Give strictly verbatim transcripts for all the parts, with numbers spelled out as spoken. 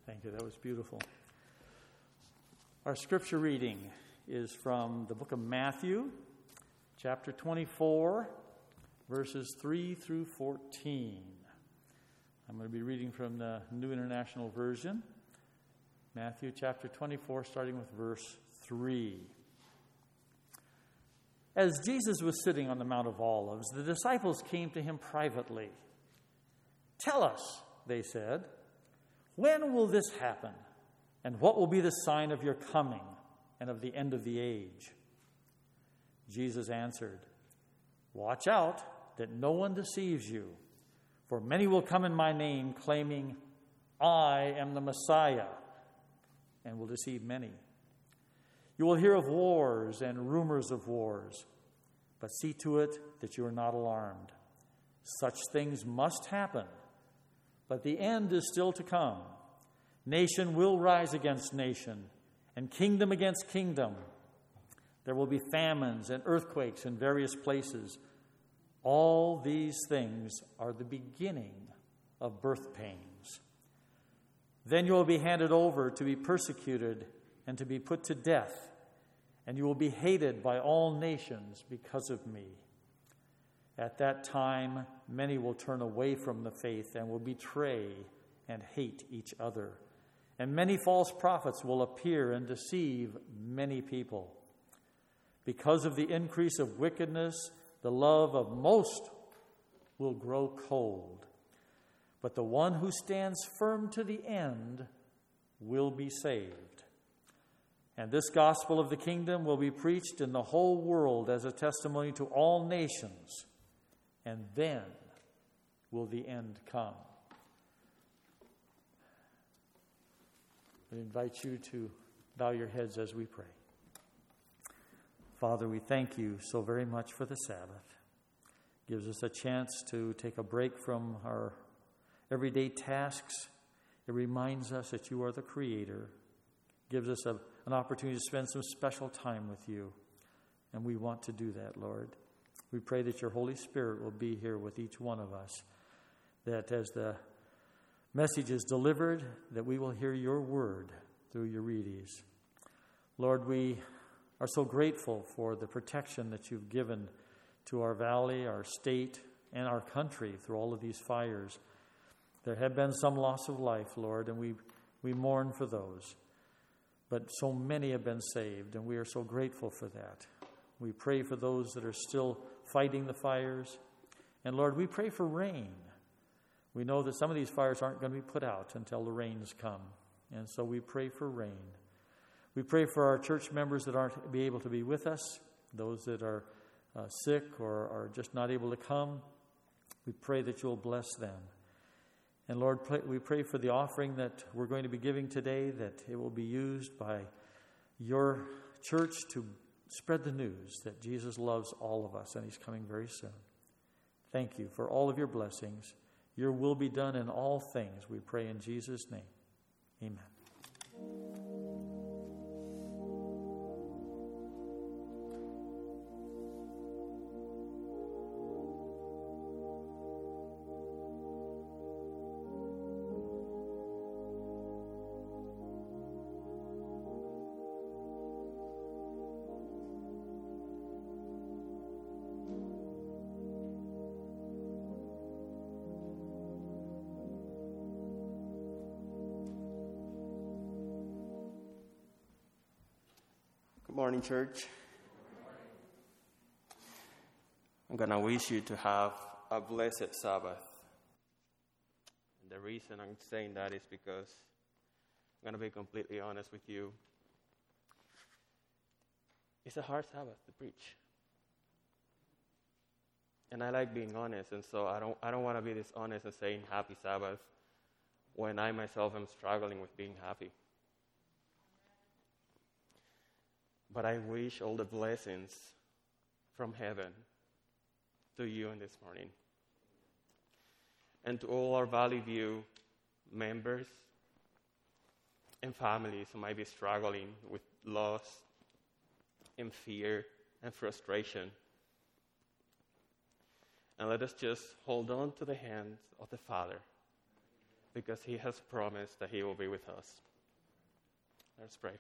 Thank you. That was beautiful. Our scripture reading is from the book of Matthew, chapter twenty-four, verses three through fourteen. I'm going to be reading from the New International Version. Matthew chapter twenty-four, starting with verse three. As Jesus was sitting on the Mount of Olives, the disciples came to him privately. "Tell us," they said, "when will this happen? And what will be the sign of your coming and of the end of the age?" Jesus answered, "Watch out that no one deceives you, for many will come in my name, claiming, 'I am the Messiah,' and will deceive many. You will hear of wars and rumors of wars, but see to it that you are not alarmed. Such things must happen, but the end is still to come. Nation will rise against nation, and kingdom against kingdom. There will be famines and earthquakes in various places. All these things are the beginning of birth pains. Then you will be handed over to be persecuted and to be put to death, and you will be hated by all nations because of me. At that time, many will turn away from the faith and will betray and hate each other. And many false prophets will appear and deceive many people. Because of the increase of wickedness, the love of most will grow cold. But the one who stands firm to the end will be saved. And this gospel of the kingdom will be preached in the whole world as a testimony to all nations. And then will the end come." I invite you to bow your heads as we pray. Father, we thank you so very much for the Sabbath. It gives us a chance to take a break from our everyday tasks. It reminds us that you are the Creator. It gives us a, an opportunity to spend some special time with you. And we want to do that, Lord. We pray that your Holy Spirit will be here with each one of us, that as the message is delivered, that we will hear your word through your readings. Lord, we are so grateful for the protection that you've given to our valley, our state, and our country through all of these fires. There have been some loss of life, Lord, and we, we mourn for those. But so many have been saved, and we are so grateful for that. We pray for those that are still fighting the fires. And Lord, we pray for rain. We know that some of these fires aren't going to be put out until the rains come. And so we pray for rain. We pray for our church members that aren't be able to be with us, those that are uh, sick or are just not able to come. We pray that you'll bless them. And Lord, pray, we pray for the offering that we're going to be giving today, that it will be used by your church to spread the news that Jesus loves all of us and he's coming very soon. Thank you for all of your blessings. Your will be done in all things, we pray in Jesus' name. Amen. Good morning, church. I'm going to wish you to have a blessed Sabbath. And the reason I'm saying that is because I'm going to be completely honest with you. It's a hard Sabbath to preach. And I like being honest, and so I don't I don't want to be dishonest and saying happy Sabbath when I myself am struggling with being happy. But I wish all the blessings from heaven to you in this morning. And to all our Valley View members and families who might be struggling with loss and fear and frustration. And let us just hold on to the hands of the Father because he has promised that he will be with us. Let's pray.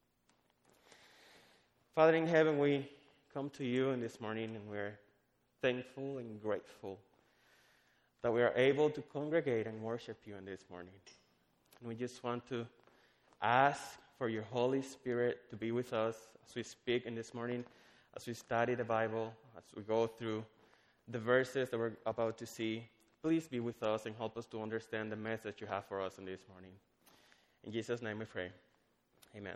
Father in heaven, we come to you in this morning, and we're thankful and grateful that we are able to congregate and worship you in this morning. And we just want to ask for your Holy Spirit to be with us as we speak in this morning, as we study the Bible, as we go through the verses that we're about to see. Please be with us and help us to understand the message you have for us in this morning. In Jesus' name we pray. Amen.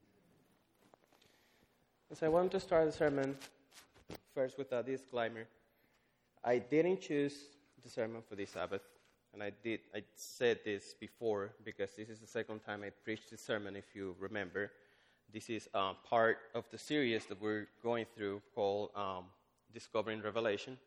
So I want to start the sermon first with a disclaimer. I didn't choose the sermon for this Sabbath, and I did. I said this before because this is the second time I preached this sermon, if you remember. This is uh, part of the series that we're going through called um, Discovering Revelation.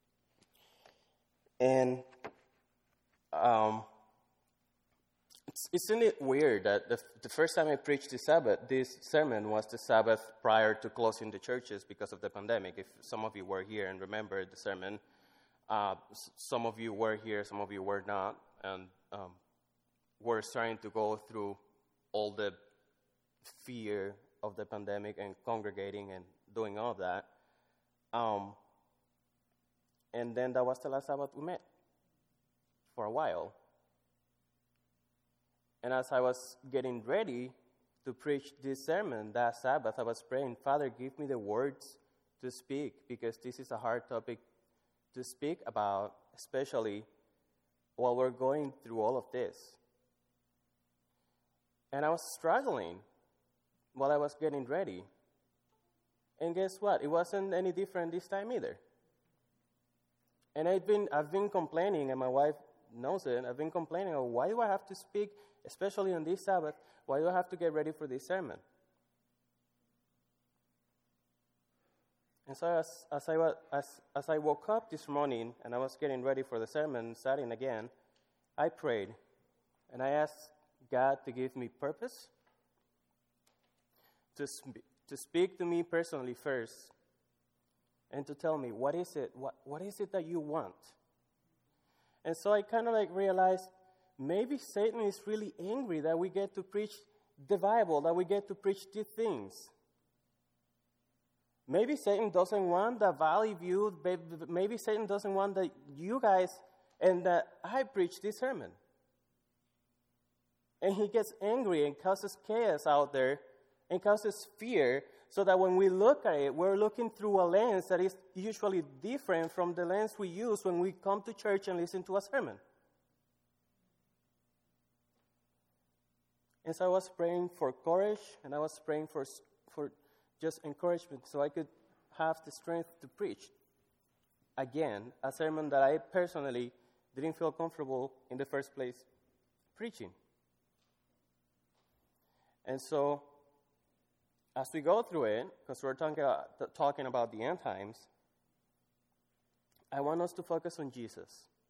And um, it's, isn't it weird that the, the first time I preached this Sabbath, this sermon was the Sabbath prior to closing the churches because of the pandemic. If some of you were here and remember the sermon, uh, some of you were here, some of you were not, and um, we're starting to go through all the fear of the pandemic and congregating and doing all of that. Um, and then that was the last Sabbath we met for a while. And as I was getting ready to preach this sermon that Sabbath, I was praying, Father, give me the words to speak, because this is a hard topic to speak about, especially while we're going through all of this. And I was struggling while I was getting ready. And guess what? It wasn't any different this time either. And I've been, I've been complaining, and my wife knows it, I've been complaining, oh, why do I have to speak, especially on this Sabbath, why do I have to get ready for this sermon? And so as, as, I, was, as, as I woke up this morning, and I was getting ready for the sermon, starting again, I prayed, and I asked God to give me purpose, to, sp- to speak to me personally first, and to tell me, what is it, what, what is it that you want? And so I kind of like realized, maybe Satan is really angry that we get to preach the Bible, that we get to preach these things. Maybe Satan doesn't want the Valley View, maybe Satan doesn't want that you guys and that I preach this sermon. And he gets angry and causes chaos out there and causes fear, so that when we look at it, we're looking through a lens that is usually different from the lens we use when we come to church and listen to a sermon. And so I was praying for courage, and I was praying for, for just encouragement so I could have the strength to preach, again, a sermon that I personally didn't feel comfortable in the first place preaching. And so as we go through it, because we're talking about, talking about the end times, I want us to focus on Jesus.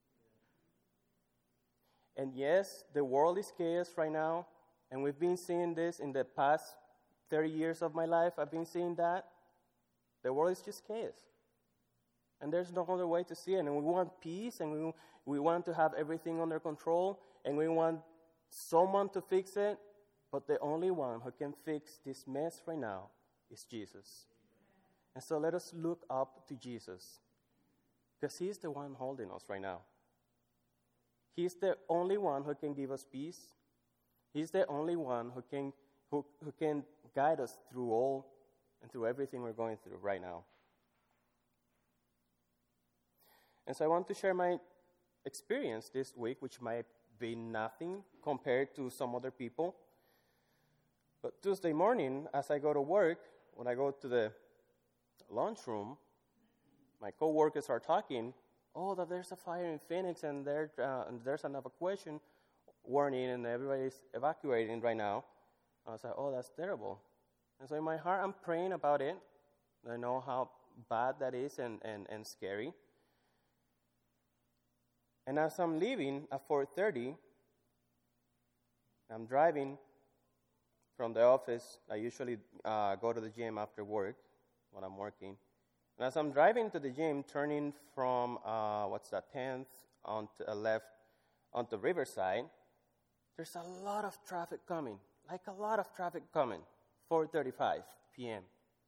And yes, the world is chaos right now, and we've been seeing this in the past thirty years of my life. I've been seeing that. The world is just chaos. And there's no other way to see it. And we want peace, and we, we want to have everything under control, and we want someone to fix it. But the only one who can fix this mess right now is Jesus. And so let us look up to Jesus, because he's the one holding us right now. He's the only one who can give us peace. He's the only one who can who, who can guide us through all and through everything we're going through right now. And so I want to share my experience this week, which might be nothing compared to some other people. But Tuesday morning, as I go to work, when I go to the lunchroom, my coworkers are talking, oh, that there's a fire in Phoenix, and, there, uh, and there's an evacuation warning, and everybody's evacuating right now. I was like, oh, that's terrible. And so in my heart, I'm praying about it. I know how bad that is and, and, and scary. And as I'm leaving at four thirty, I'm driving from the office. I usually uh, go to the gym after work when I'm working. And as I'm driving to the gym, turning from, uh, what's that, tenth on to the left onto Riverside, there's a lot of traffic coming, like a lot of traffic coming, four thirty-five p.m.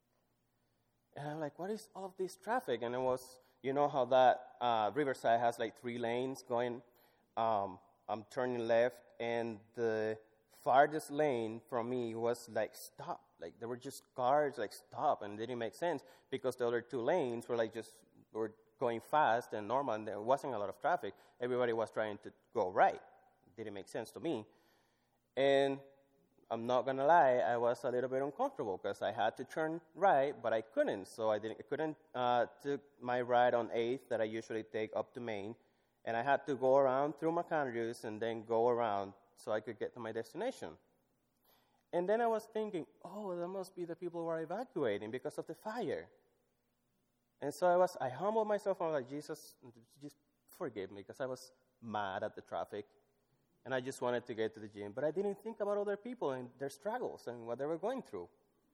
And I'm like, what is all of this traffic? And it was, you know how that uh, Riverside has like three lanes going. Um, I'm turning left, and the farthest lane from me was like stop. Like there were just cars like stop, and it didn't make sense because the other two lanes were like just were going fast and normal, and there wasn't a lot of traffic. Everybody was trying to go right. It didn't make sense to me. And I'm not gonna lie, I was a little bit uncomfortable because I had to turn right, but I couldn't. So I didn't. I couldn't uh, took my ride on eighth that I usually take up to Main, and I had to go around through Macandrews and then go around so I could get to my destination. And then I was thinking, oh, that must be the people who are evacuating because of the fire. And so I was, I humbled myself. I was like, Jesus, just forgive me, because I was mad at the traffic. And I just wanted to get to the gym. But I didn't think about other people and their struggles and what they were going through.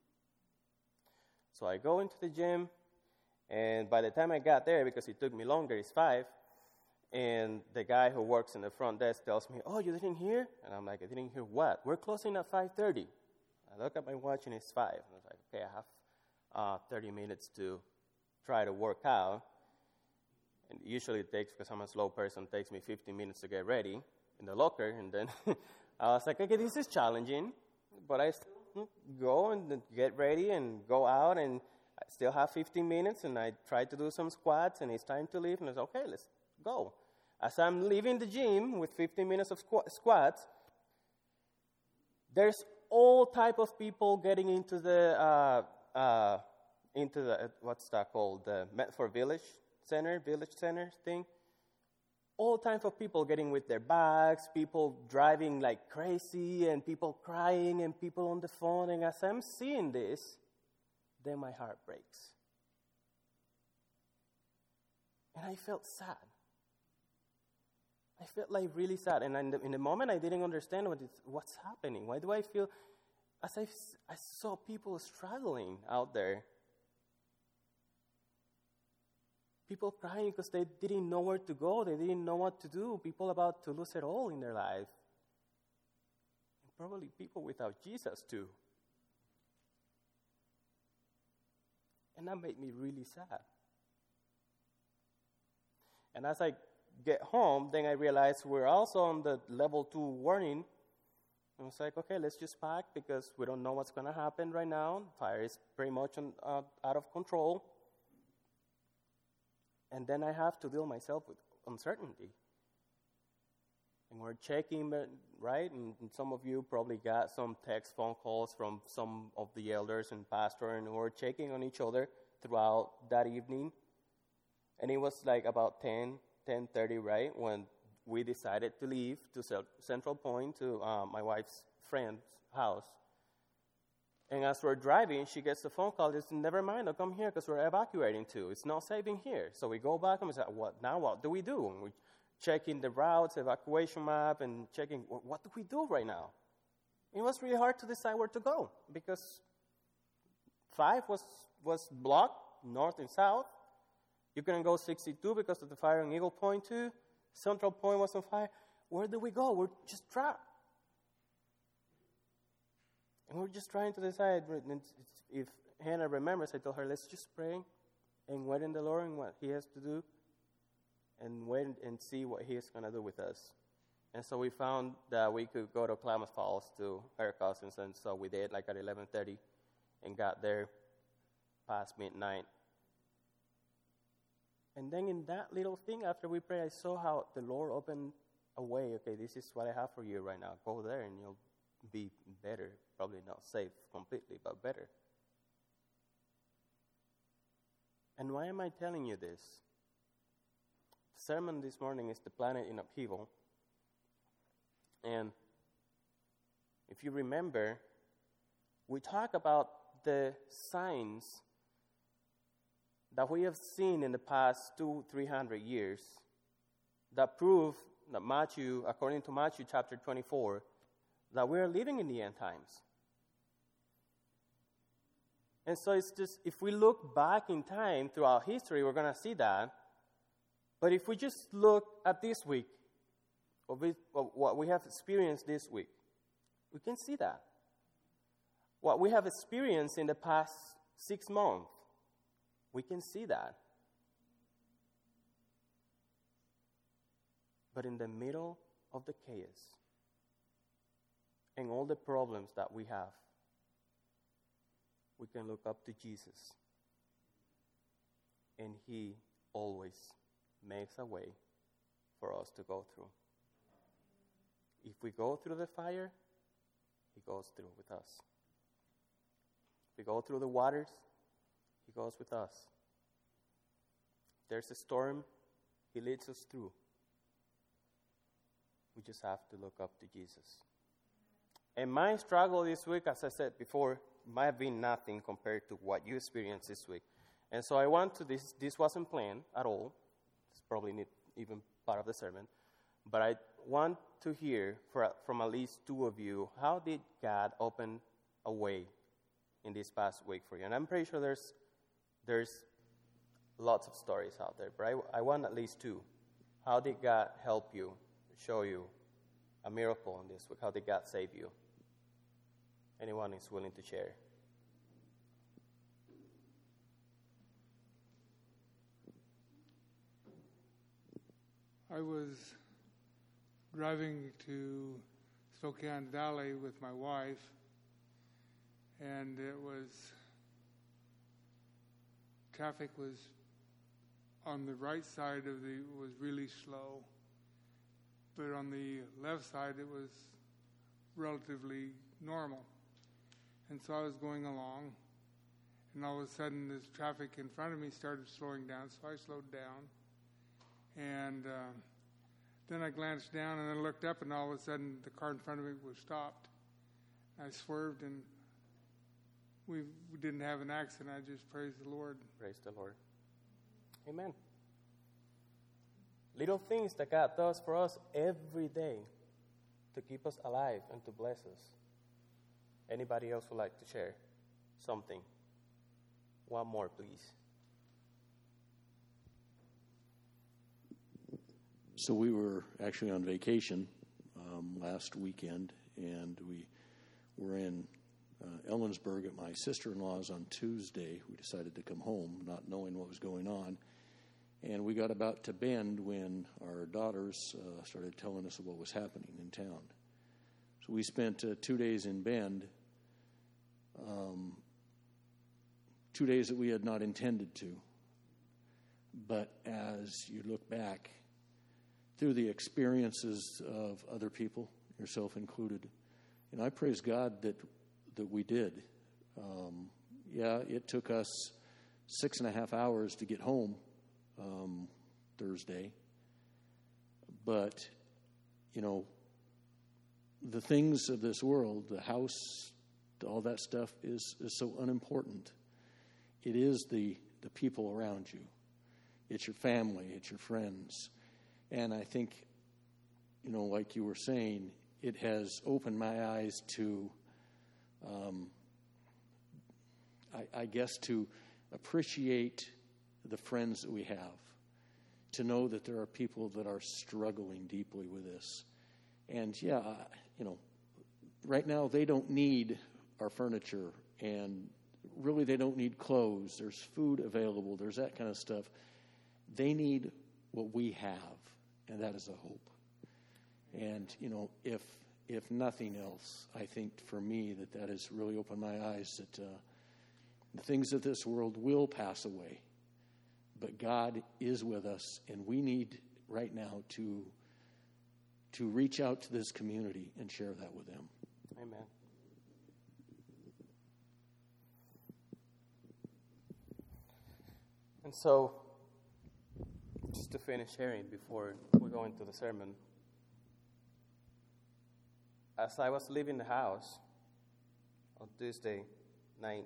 So I go into the gym, and by the time I got there, because it took me longer, it's five, and the guy who works in the front desk tells me, oh, you didn't hear? And I'm like, I didn't hear what? We're closing at five thirty. I look at my watch, and it's five. And I was like, okay, I have uh, thirty minutes to try to work out. And usually it takes, because I'm a slow person, it takes me fifteen minutes to get ready in the locker. And then I was like, okay, this is challenging, but I still go and get ready and go out, and I still have fifteen minutes, and I try to do some squats, and it's time to leave, and I said, okay, let's go. As I'm leaving the gym with fifteen minutes of squ- squats, there's all type of people getting into the, uh, uh, into the, uh, what's that called, the Medford Village Center, Village Center thing. All types of people getting with their bags, people driving like crazy, and people crying, and people on the phone. And as I'm seeing this, then my heart breaks. And I felt sad. I felt like really sad. And in the, in the moment, I didn't understand what is, what's happening. Why do I feel, as I, I saw people struggling out there, people crying because they didn't know where to go. They didn't know what to do. People about to lose it all in their life. And probably people without Jesus too. And that made me really sad. And as I get home, then I realized we're also on the level two warning. I was like, okay, let's just pack, because we don't know what's going to happen right now. Fire is pretty much on, uh, out of control. And then I have to deal myself with uncertainty. And we're checking, right? And, and some of you probably got some text phone calls from some of the elders and pastor, and we're checking on each other throughout that evening. And it was like about ten, ten thirty, right, when we decided to leave to Central Point, to um, my wife's friend's house. And as we're driving, she gets the phone call. She says, never mind, I'll come here because we're evacuating too. It's not safe in here. So we go back and we say, what now? What do we do? And we're checking the routes, evacuation map, and checking, what do we do right now? It was really hard to decide where to go, because five was, was blocked, north and south. You couldn't go sixty-two because of the fire on Eagle Point too. Central Point was on fire. Where do we go? We're just trapped. And we're just trying to decide. If Hannah remembers, I told her, let's just pray and wait in the Lord and what He has to do, and wait and see what He is going to do with us. And so we found that we could go to Klamath Falls to her cousins, and so we did, like at eleven thirty, and got there past midnight. And then in that little thing, after we prayed, I saw how the Lord opened a way. Okay, this is what I have for you right now. Go there and you'll be better. Probably not safe completely, but better. And why am I telling you this? The sermon this morning is The Planet in Upheaval. And if you remember, we talk about the signs that we have seen in the past two, three hundred years that prove that Matthew, according to Matthew chapter twenty-four, that we are living in the end times. And so it's just, if we look back in time throughout history, we're going to see that. But if we just look at this week, what we, what we have experienced this week. We can see that. What we have experienced in the past six months, we can see that. But in the middle of the chaos and all the problems that we have, we can look up to Jesus. And He always makes a way for us to go through. If we go through the fire, He goes through with us. If we go through the waters, He goes with us. If there's a storm, He leads us through. We just have to look up to Jesus. And my struggle this week, as I said before, might have been nothing compared to what you experienced this week. And so I want to, this this wasn't planned at all. It's probably not even part of the sermon. But I want to hear for, from at least two of you, how did God open a way in this past week for you? And I'm pretty sure there's there's lots of stories out there, but I, I want at least two. How did God help you, show you a miracle in this week? How did God save you? Anyone is willing to share? I was driving to Spokane Valley with my wife, and it was, traffic was on the right side of the, was really slow, but on the left side it was relatively normal. And so I was going along, and all of a sudden this traffic in front of me started slowing down, so I slowed down. And uh, then I glanced down and then looked up, and all of a sudden the car in front of me was stopped. I swerved, and we, we didn't have an accident. I just praised the Lord. Praise the Lord. Amen. Little things that God does for us every day to keep us alive and to bless us. Anybody else would like to share something? One more, please. So we were actually on vacation um, last weekend, and we were in uh, Ellensburg at my sister-in-law's on Tuesday. We decided to come home, not knowing what was going on. And we got about to Bend when our daughters uh, started telling us what was happening in town. So we spent uh, two days in Bend, um, two days that we had not intended to. But as you look back, through the experiences of other people, yourself included, and I praise God that that we did. Um, yeah, it took us six and a half hours to get home um, Thursday, but you know, the things of this world, the house, all that stuff is is so unimportant. It is the the people around you. It's your family. It's your friends. And I think, you know, like you were saying, it has opened my eyes to, um, I, I guess, to appreciate the friends that we have, to know that there are people that are struggling deeply with this. And, yeah, you know, right now they don't need our furniture, and really they don't need clothes. There's food available. There's that kind of stuff. They need what we have. And that is a hope. And, you know, if if nothing else, I think for me that that has really opened my eyes that uh, the things of this world will pass away. But God is with us, and we need right now to to reach out to this community and share that with them. Amen. And so, just to finish sharing before we go into the sermon, as I was leaving the house on Tuesday night,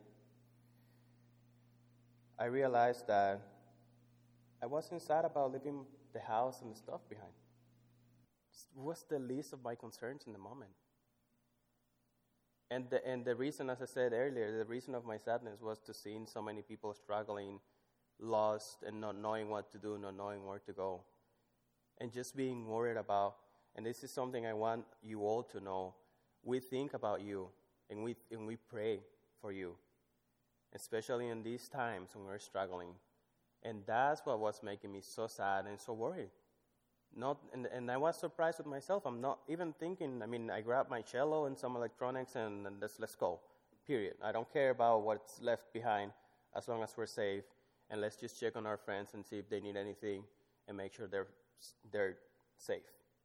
I realized that I wasn't sad about leaving the house and the stuff behind. It was the least of my concerns in the moment. And the, and the reason, as I said earlier, the reason of my sadness was to seeing so many people struggling, lost, and not knowing what to do, not knowing where to go. And just being worried about and this is something I want you all to know, we think about you, and we and we pray for you, especially in these times when we're struggling. And that's what was making me so sad and so worried. Not, and, and I was surprised with myself. I'm not even thinking, I mean, I grabbed my cello and some electronics and, and let's, let's go, period. I don't care about what's left behind as long as we're safe. And let's just check on our friends and see if they need anything and make sure they're they're safe.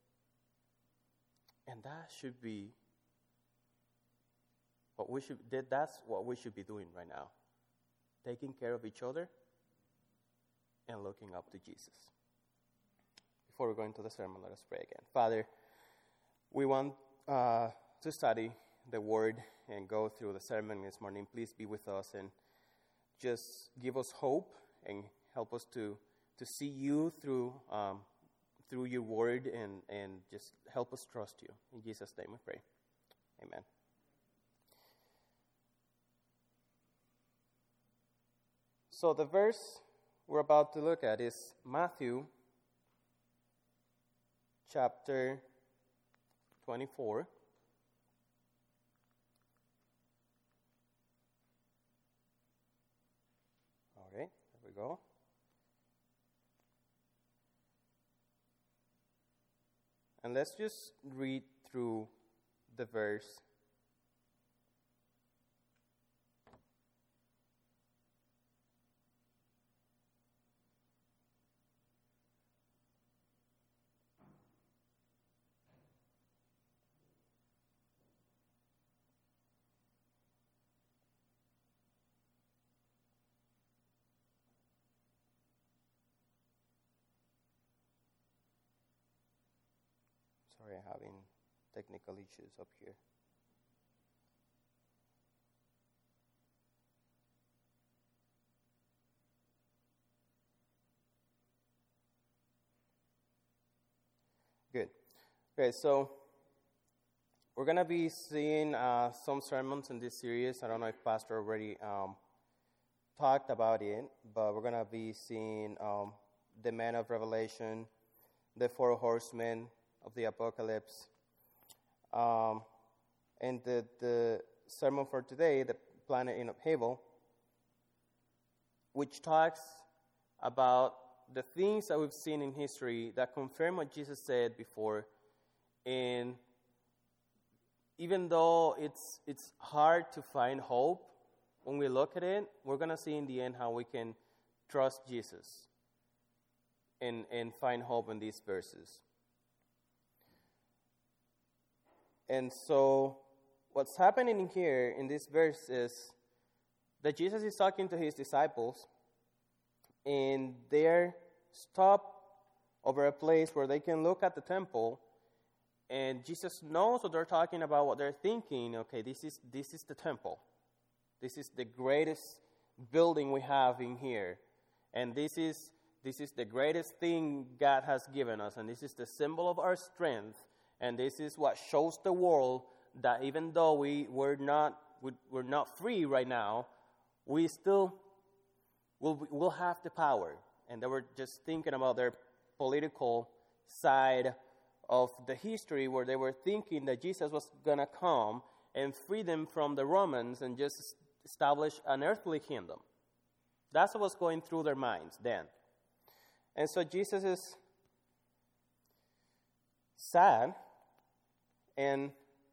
And that should be what we should, that's what we should be doing right now. Taking care of each other and looking up to Jesus. Before we go into the sermon, let us pray again. Father, we want uh, to study the Word and go through the sermon this morning. Please be with us and just give us hope and help us to, to see you through um, through your Word and, and just help us trust you. In Jesus' name we pray. Amen. So the verse we're about to look at is Matthew chapter twenty-four. All right, there we go. And let's just read through the verse. Sorry, I'm having technical issues up here. Good. Okay, so we're going to be seeing uh, some sermons in this series. I don't know if Pastor already um, talked about it, but we're going to be seeing um, the man of Revelation, the four horsemen of the apocalypse. Um, and the, the sermon for today, the planet in upheaval, which talks about the things that we've seen in history that confirm what Jesus said before. And even though it's it's hard to find hope, when we look at it, we're going to see in the end how we can trust Jesus and, and find hope in these verses. And so what's happening here in this verse is that Jesus is talking to his disciples, and they're stopped over a place where they can look at the temple, and Jesus knows what they're talking about, what they're thinking. Okay, this is this is the temple. This is the greatest building we have in here. And this is this is the greatest thing God has given us, and this is the symbol of our strength. And this is what shows the world that even though we, we're not we're not free right now, we still will will have the power. And they were just thinking about their political side of the history, where they were thinking that Jesus was going to come and free them from the Romans and just establish an earthly kingdom. That's what was going through their minds then. And so Jesus is sad. And,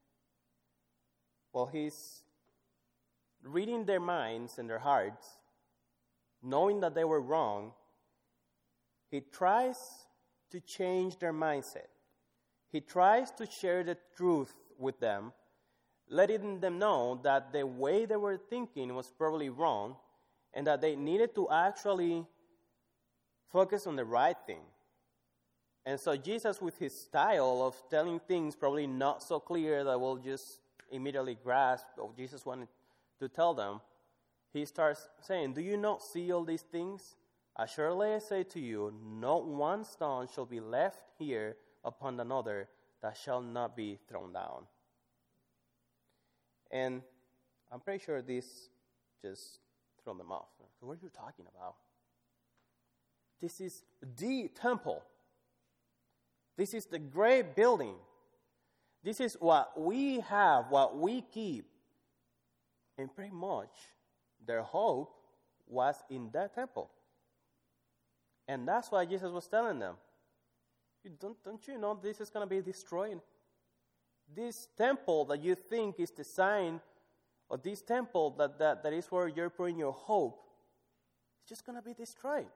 well, he's reading their minds and their hearts, knowing that they were wrong. He tries to change their mindset. He tries to share the truth with them, letting them know that the way they were thinking was probably wrong, and that they needed to actually focus on the right thing. And so Jesus, with his style of telling things probably not so clear that we'll just immediately grasp what Jesus wanted to tell them, he starts saying, "Do you not see all these things? Surely I say to you, not one stone shall be left here upon another that shall not be thrown down." And I'm pretty sure this just threw them off. What are you talking about? This is the temple. This is the great building. This is what we have, what we keep. And pretty much their hope was in that temple. And that's why Jesus was telling them, you don't, don't you know this is going to be destroyed? This temple that you think is the sign of this temple that, that, that is where you're putting your hope, it's just going to be destroyed.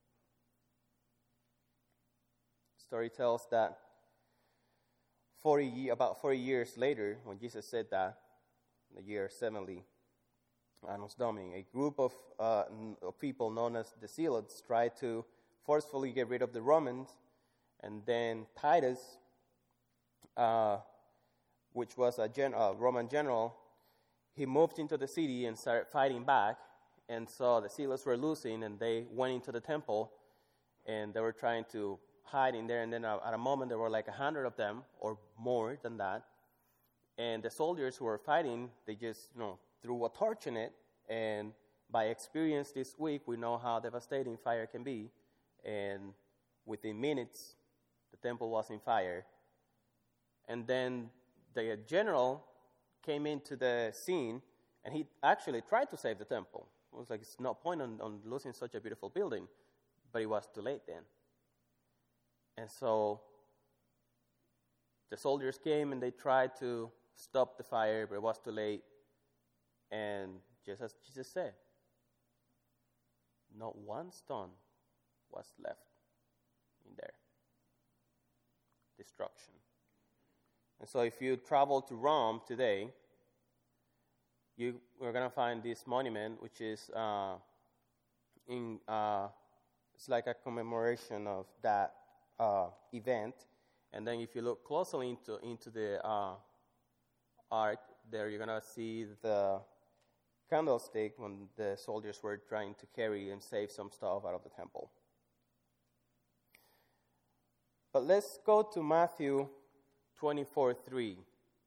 The story tells that forty, about forty years later, when Jesus said that, in the year seventy, Annus Domini, a group of, uh, of people known as the Zealots tried to forcefully get rid of the Romans, and then Titus, uh, which was a gen- uh, Roman general, he moved into the city and started fighting back, and so the Zealots were losing, and they went into the temple, and they were trying to hide in there, and then uh, at a moment there were like a hundred of them, or more than that, and the soldiers who were fighting, they just, you know, threw a torch in it, and by experience this week, we know how devastating fire can be, and within minutes, the temple was in fire. And then the general came into the scene, and he actually tried to save the temple. It was like, it's no point on, on losing such a beautiful building, but it was too late then. And so the soldiers came, and they tried to stop the fire, but it was too late. And just as Jesus said, not one stone was left in there. Destruction. And so if you travel to Rome today, you are going to find this monument, which is uh, in uh, it's like a commemoration of that uh, event. And then if you look closely into into the uh, ark, there you're going to see the candlestick when the soldiers were trying to carry and save some stuff out of the temple. But let's go to Matthew twenty-four three.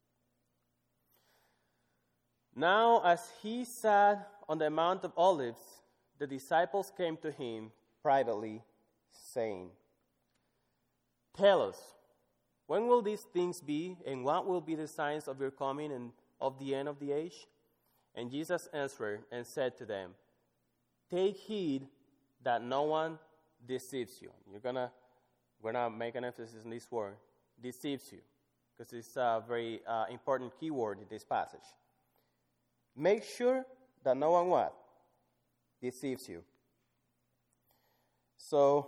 Now, as he sat on the Mount of Olives, the disciples came to him privately, saying, "Tell us, when will these things be, and what will be the signs of your coming and of the end of the age?" And Jesus answered and said to them, "Take heed that no one deceives you." You're gonna, we're gonna make an emphasis on this word, deceives you, because it's a very uh, important key word in this passage. Make sure that no one what? Deceives you. So,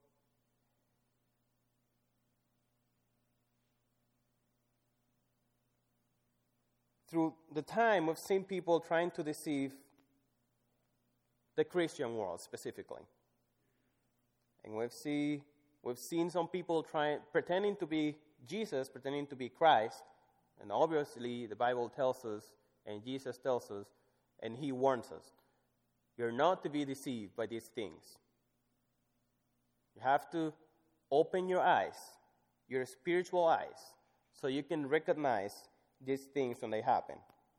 through the time, we've seen people trying to deceive the Christian world specifically. And we've, see, we've seen some people trying, pretending to be Jesus, pretending to be Christ. And obviously, the Bible tells us, and Jesus tells us, and he warns us, you're not to be deceived by these things. You have to open your eyes, your spiritual eyes, so you can recognize these things when they happen.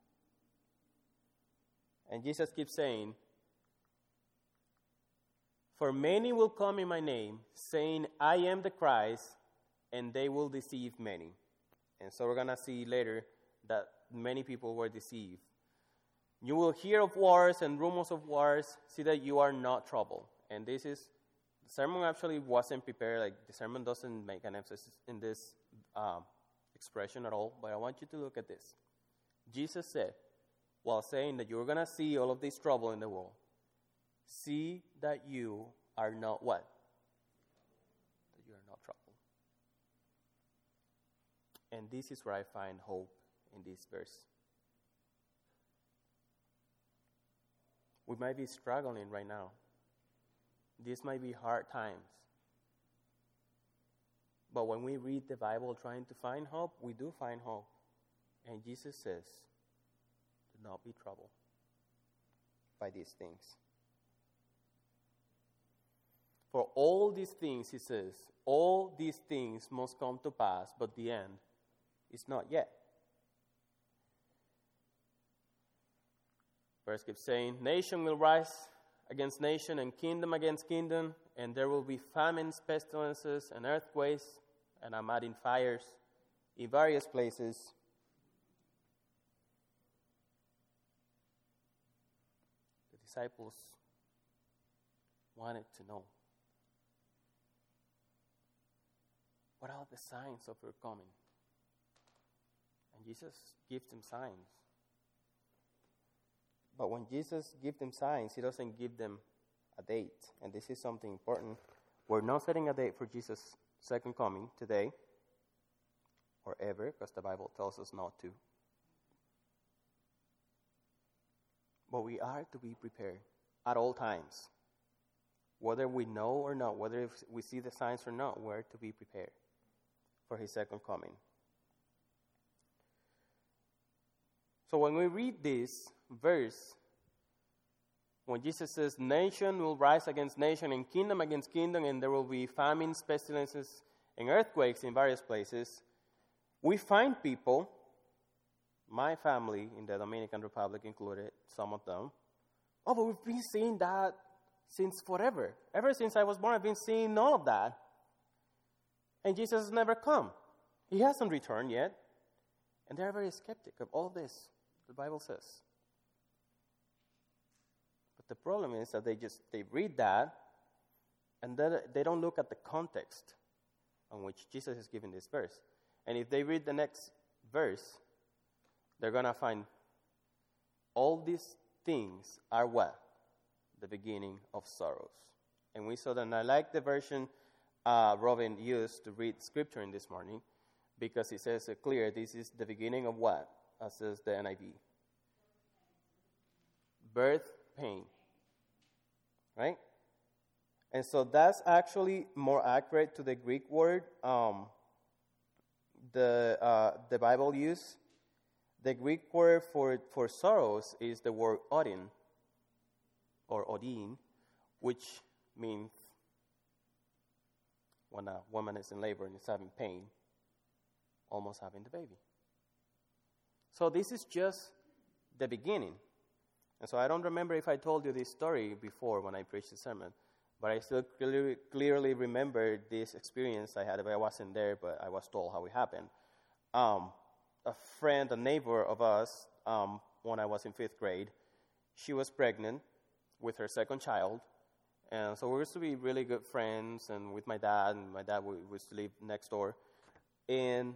And Jesus keeps saying, "For many will come in my name, saying, 'I am the Christ,' and they will deceive many." And so we're going to see later that many people were deceived. You will hear of wars and rumors of wars. See that you are not troubled. And this is, the sermon actually wasn't prepared. Like, the sermon doesn't make an emphasis in this um, expression at all, but I want you to look at this. Jesus said, while saying that you're going to see all of this trouble in the world, see that you are not what? That you are not troubled. And this is where I find hope in this verse. We might be struggling right now. These might be hard times. But when we read the Bible trying to find hope, we do find hope. And Jesus says, do not be troubled by these things. For all these things, he says, all these things must come to pass, but the end is not yet. Verse keeps saying, nation will rise against nation and kingdom against kingdom, and there will be famines, pestilences, and earthquakes and I'm adding fires in various places. The disciples wanted to know, what are the signs of your coming? And Jesus gives them signs. But when Jesus gives them signs, he doesn't give them a date. And this is something important. We're not setting a date for Jesus' second coming today or ever, because the Bible tells us not to. But we are to be prepared at all times. Whether we know or not, whether if we see the signs or not, we're to be prepared for his second coming. So when we read this verse, when Jesus says, nation will rise against nation and kingdom against kingdom, and there will be famines, pestilences, and earthquakes in various places, we find people, my family in the Dominican Republic included, some of them, oh, but we've been seeing that since forever. Ever since I was born, I've been seeing all of that. And Jesus has never come. He hasn't returned yet. And they're very skeptical of all this, the Bible says. But the problem is that they just, they read that, and then they don't look at the context on which Jesus is giving this verse. And if they read the next verse, they're going to find all these things are what? The beginning of sorrows. And we saw that, and I like the version uh, Robin used to read scripture in this morning, because it says it clear, this is the beginning of what? As says the N I V. Birth, pain. Right? And so that's actually more accurate to the Greek word um, the uh, the Bible use. The Greek word for, for sorrows is the word odin, or odin, which means when a woman is in labor and is having pain, almost having the baby. So this is just the beginning. And so I don't remember if I told you this story before when I preached the sermon, but I still clearly, clearly remember this experience I had. I wasn't there, but I was told how it happened. Um, a friend, a neighbor of us, um, when I was in fifth grade, she was pregnant with her second child. And so we used to be really good friends, and with my dad, and my dad we used to live next door. And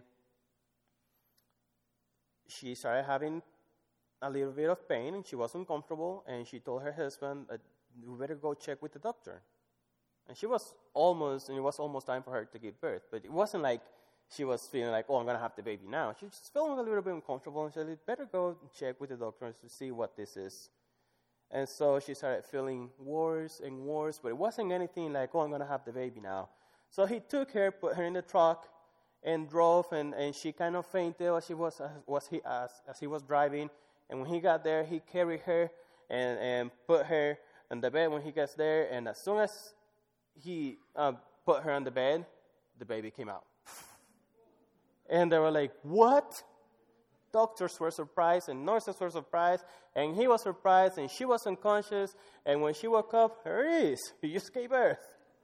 she started having a little bit of pain, and she was uncomfortable, and she told her husband, uh, you better go check with the doctor. And she was almost, and it was almost time for her to give birth, but it wasn't like she was feeling like, oh, I'm going to have the baby now. She was just feeling a little bit uncomfortable, and she said, better go check with the doctor to see what this is. And so she started feeling worse and worse, but it wasn't anything like, oh, I'm going to have the baby now. So he took her, put her in the truck, and drove, and, and she kind of fainted as, she was, as, was he, as, as he was driving. And when he got there, he carried her and, and put her on the bed when he gets there. And as soon as he uh, put her on the bed, the baby came out. And they were like, what? Doctors were surprised, and nurses were surprised, and he was surprised, and she was unconscious. And when she woke up, here it is. He just gave birth.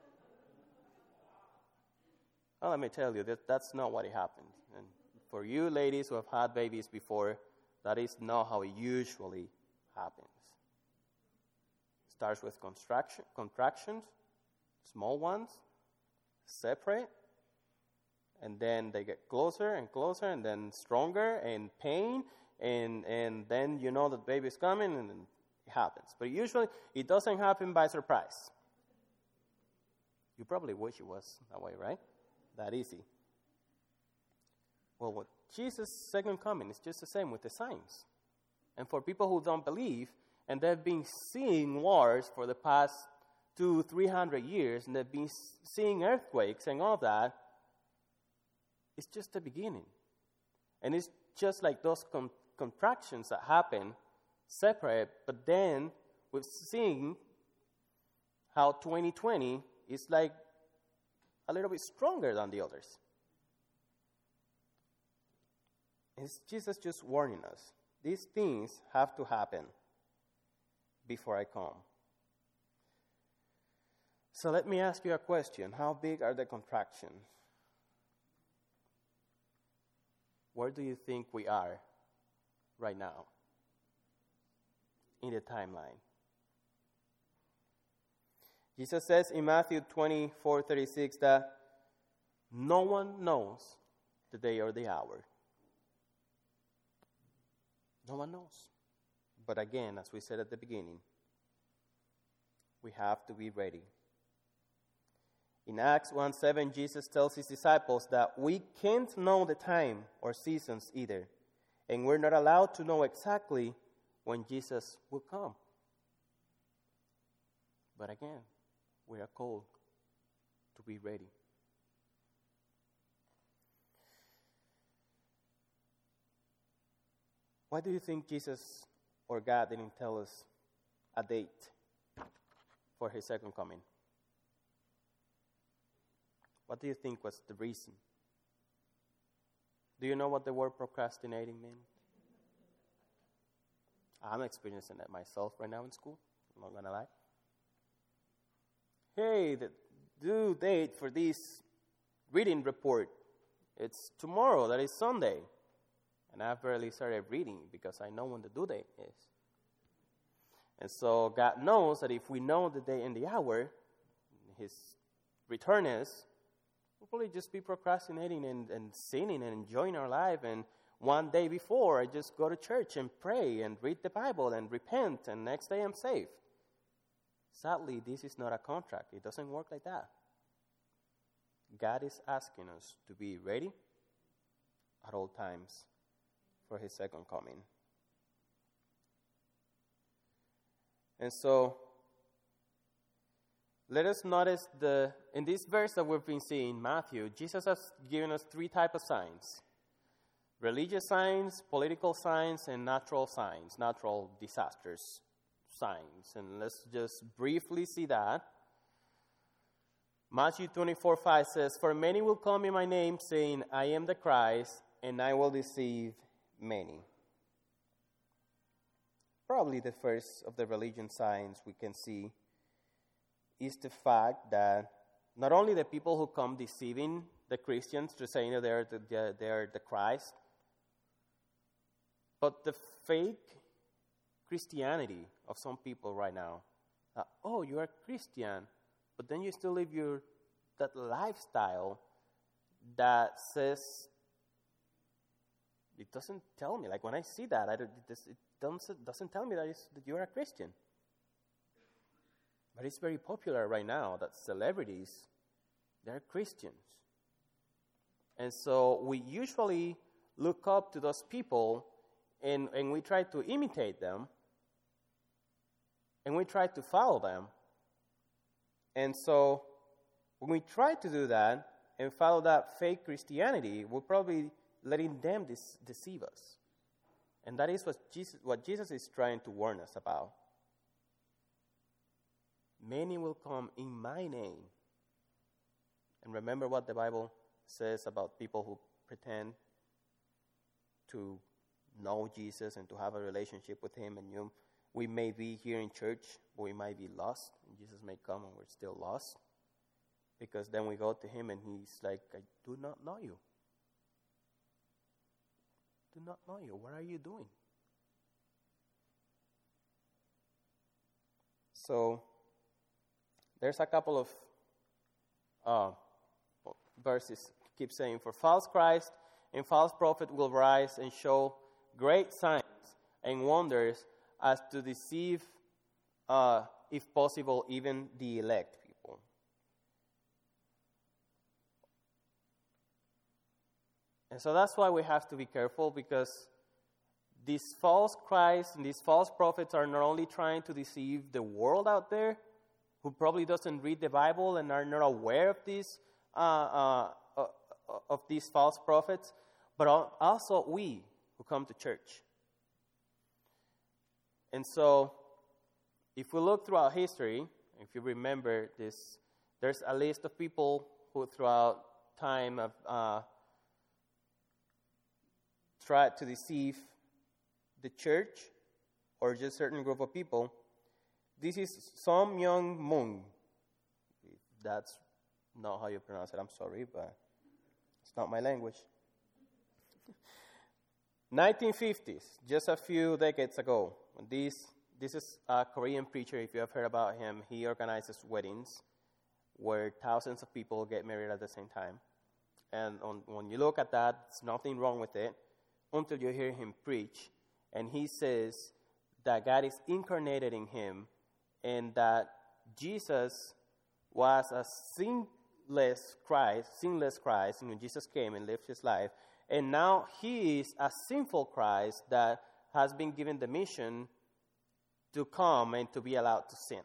Well, let me tell you, that that's not what it happened. And for you ladies who have had babies before, that is not how it usually happens. It starts with contraction, contractions, small ones, separate, and then they get closer and closer, and then stronger, and pain, and, and then you know that baby's coming, and then it happens. But usually, it doesn't happen by surprise. You probably wish it was that way, right? That easy. Well, what Jesus' second coming is just the same with the signs. And for people who don't believe, and they've been seeing wars for the past two, three hundred years, and they've been seeing earthquakes and all that, it's just the beginning. And it's just like those con- contractions that happen, separate, but then we've seen how twenty twenty is like a little bit stronger than the others. It's Jesus just warning us. These things have to happen before I come. So let me ask you a question. How big are the contractions? where do you think we are right now in the timeline? Jesus says in Matthew twenty-four thirty-six that no one knows the day or the hour. No one knows. But again, as we said at the beginning, we have to be ready. In Acts one seven, Jesus tells his disciples that we can't know the time or seasons either, and we're not allowed to know exactly when Jesus will come. But again, we are called to be ready. Why do you think Jesus or God didn't tell us a date for his second coming? What do you think was the reason? Do you know what the word procrastinating means? I'm experiencing it myself right now in school. I'm not going to lie. Hey, the due date for this reading report, it's tomorrow, that is Sunday. And I've barely started reading because I know when the due date is. And so God knows that if we know the day and the hour, his return is, we'll probably just be procrastinating and, and sinning and enjoying our life. And one day before, I just go to church and pray and read the Bible and repent, and next day I'm saved. Sadly, this is not a contract. It doesn't work like that. God is asking us to be ready at all times for his second coming. And so, let us notice the in this verse that we've been seeing, Matthew, Jesus has given us three types of signs. Religious signs, political signs, and natural signs, natural disasters signs. And let's just briefly see that. Matthew twenty-four five says, "For many will come in my name, saying, I am the Christ, and I will deceive many." Probably the first of the religion signs we can see is the fact that not only the people who come deceiving the Christians to saying that they're the, they're, they're the Christ, but the fake Christianity of some people right now. Uh, oh, you are Christian, but then you still live your that lifestyle that says, it doesn't tell me. Like when I see that, I don't, it, it doesn't, doesn't tell me that, it's, that you're a Christian. But it's very popular right now that celebrities, they're Christians. And so we usually look up to those people and, and we try to imitate them. And we try to follow them. And so when we try to do that and follow that fake Christianity, we're probably letting them de- deceive us. And that is what Jesus, what Jesus is trying to warn us about. Many will come in my name. And remember what the Bible says about people who pretend to know Jesus and to have a relationship with him. And you, we may be here in church, but we might be lost. And Jesus may come and we're still lost. Because then we go to him and he's like, I do not know you. Do not know you. What are you doing? So, there's a couple of uh, verses keep saying, "For false Christ and false prophet will rise and show great signs and wonders as to deceive, uh, if possible, even the elect people." And so that's why we have to be careful, because these false Christs and these false prophets are not only trying to deceive the world out there, who probably doesn't read the Bible and are not aware of these uh, uh, uh, of these false prophets, but also we who come to church. And so, if we look throughout history, if you remember this, there's a list of people who throughout time have uh, tried to deceive the church or just a certain group of people. This is Sun Myung Moon. If that's not how you pronounce it, I'm sorry, but it's not my language. nineteen fifties, just a few decades ago. This, this is a Korean preacher, if you have heard about him. He organizes weddings where thousands of people get married at the same time. And on, when you look at that, there's nothing wrong with it until you hear him preach. And he says that God is incarnated in him and that Jesus was a sinless Christ, sinless Christ, when Jesus came and lived his life. And now he is a sinful Christ that has been given the mission to come and to be allowed to sin.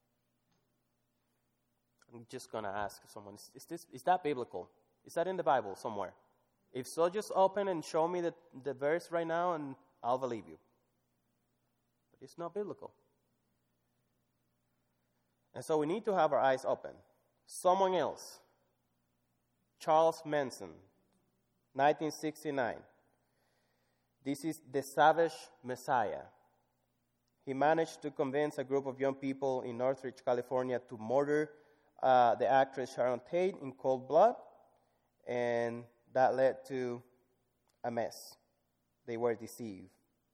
I'm just going to ask someone, is, this, is that biblical? Is that in the Bible somewhere? If so, just open and show me the, the verse right now and I'll believe you. But it's not biblical. And so we need to have our eyes open. Someone else, Charles Manson, nineteen sixty-nine. This is the Savage Messiah. He managed to convince a group of young people in Northridge, California to murder uh, the actress Sharon Tate in cold blood, and that led to a mess. They were deceived.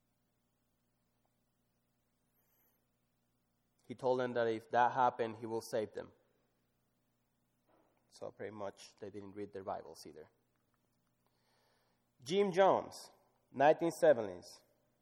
He told them that if that happened, he will save them. So pretty much they didn't read their Bibles either. Jim Jones, nineteen seventies.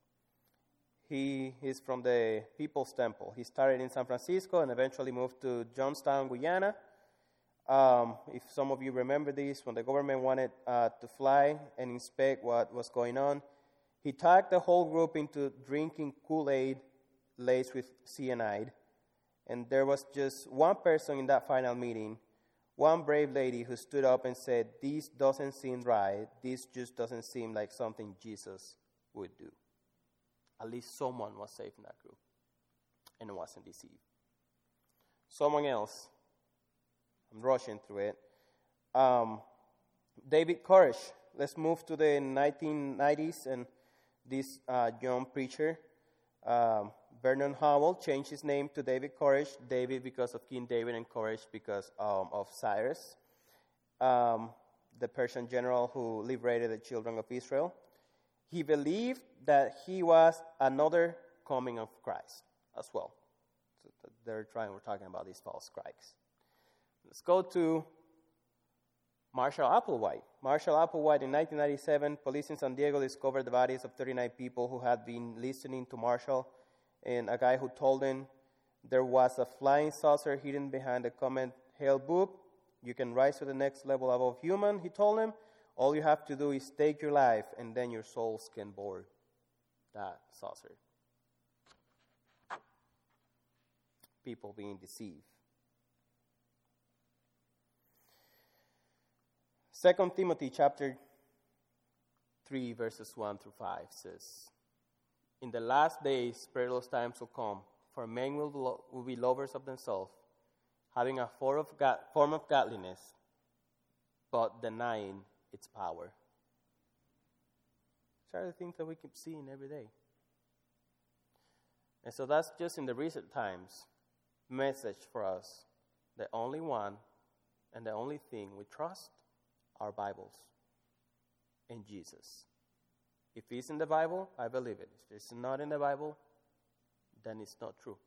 He is from the People's Temple. He started in San Francisco and eventually moved to Johnstown, Guyana. Um, if some of you remember this, when the government wanted uh, to fly and inspect what was going on, he talked the whole group into drinking Kool-Aid laced with cyanide. And there was just one person in that final meeting, one brave lady who stood up and said, "This doesn't seem right. This just doesn't seem like something Jesus would do." At least someone was safe in that group and wasn't deceived. Someone else, I'm rushing through it, um, David Koresh. Let's move to the nineteen nineties, and this uh, young preacher, um, Vernon Howell, changed his name to David Koresh. David because of King David, and Koresh because um, of Cyrus, um, the Persian general who liberated the children of Israel. He believed that he was another coming of Christ as well. So they're trying, we're talking about these false Christs. Let's go to Marshall Applewhite. Marshall Applewhite, in nineteen ninety-seven, police in San Diego discovered the bodies of thirty-nine people who had been listening to Marshall, and a guy who told them there was a flying saucer hidden behind the comment, "Hail Boop, you can rise to the next level above human," he told them. All you have to do is take your life, and then your souls can board that saucer. People being deceived. Second Timothy chapter three, verses one through five says, "In the last days, perilous times will come, for men will, lo- will be lovers of themselves, having a form of, God- form of godliness, but denying its power." These are the things that we keep seeing every day. And so that's just in the recent times message for us. The only one and the only thing we trust are Bibles and Jesus. If it's in the Bible, I believe it. If it's not in the Bible, then it's not true.